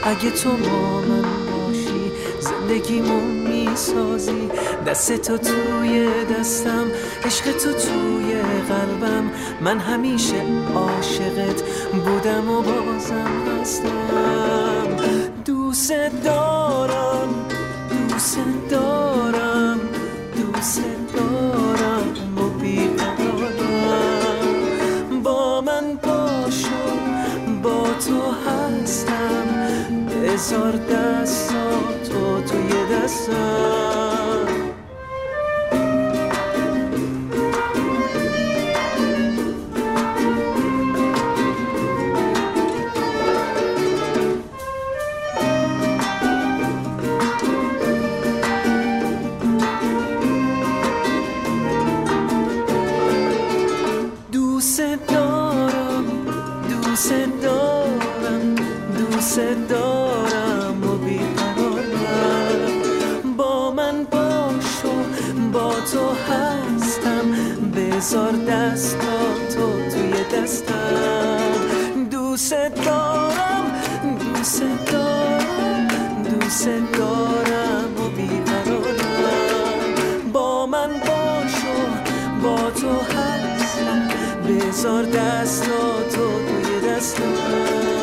اگه تو با من باشی زندگیمو میسازی، دست تو توی دستم، عشق تو توی قلبم، من همیشه عاشقت بودم و بازم هستم. دوست دارم، دوست دارم، دوست دارم و بیقرارم. با من باشو، با تو هستم، بذار دستاتو توی دستم. دوست دارم، دوست دارم، دوست دارم و بیقرارم. با من باش و با تو هستم، بذار دستاتو توی دستم. دوست دارم، دوست دارم، دوست دارم و بیقرارم. با من باش و با تو هستم، بذار دستاتو توی دستم.